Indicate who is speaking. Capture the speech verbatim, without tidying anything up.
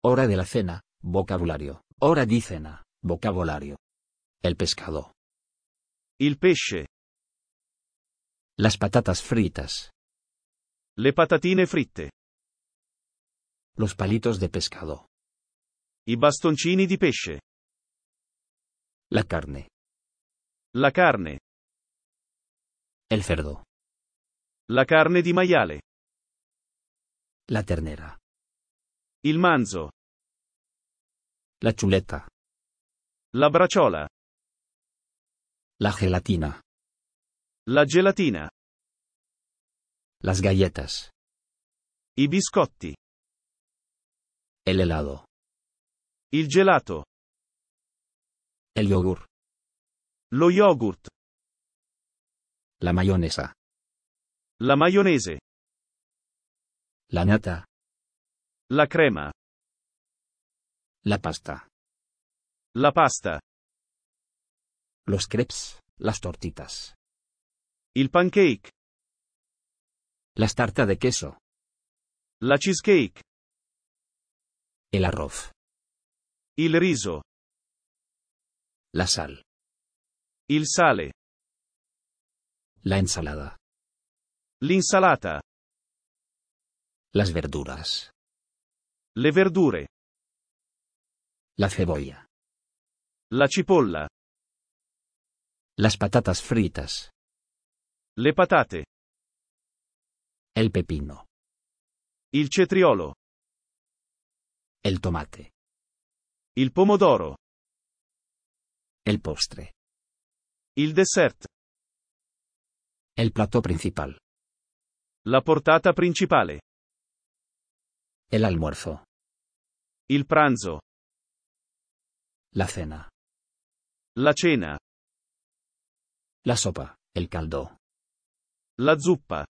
Speaker 1: Hora de la cena, vocabulario. Hora di cena, vocabolario. El pescado.
Speaker 2: Il pesce.
Speaker 1: Las patatas fritas.
Speaker 2: Le patatine fritte.
Speaker 1: Los palitos de pescado.
Speaker 2: I bastoncini di pesce.
Speaker 1: La carne.
Speaker 2: La carne.
Speaker 1: El cerdo.
Speaker 2: La carne di maiale.
Speaker 1: La ternera.
Speaker 2: Il manzo.
Speaker 1: La chuleta.
Speaker 2: La braciola.
Speaker 1: La gelatina.
Speaker 2: La gelatina.
Speaker 1: Las galletas.
Speaker 2: I biscotti.
Speaker 1: El helado.
Speaker 2: Il gelato.
Speaker 1: El yogur.
Speaker 2: Lo yogurt.
Speaker 1: La mayonesa.
Speaker 2: La maionese.
Speaker 1: La nata.
Speaker 2: La crema.
Speaker 1: La pasta.
Speaker 2: La pasta.
Speaker 1: Los crepes. Las tortitas.
Speaker 2: Il pancake.
Speaker 1: Las tarta de queso.
Speaker 2: La cheesecake.
Speaker 1: El arroz.
Speaker 2: Il riso.
Speaker 1: La sal.
Speaker 2: Il sale.
Speaker 1: La ensalada.
Speaker 2: L'insalata.
Speaker 1: Las verduras.
Speaker 2: Le verdure.
Speaker 1: La cebolla.
Speaker 2: La cipolla.
Speaker 1: Las patatas fritas.
Speaker 2: Le patate.
Speaker 1: El pepino.
Speaker 2: Il cetriolo.
Speaker 1: El tomate.
Speaker 2: Il pomodoro.
Speaker 1: El postre.
Speaker 2: Il dessert.
Speaker 1: El plato principal.
Speaker 2: La portata principale.
Speaker 1: El almuerzo.
Speaker 2: Il pranzo.
Speaker 1: La cena.
Speaker 2: La cena.
Speaker 1: La sopa. El caldo.
Speaker 2: La zuppa.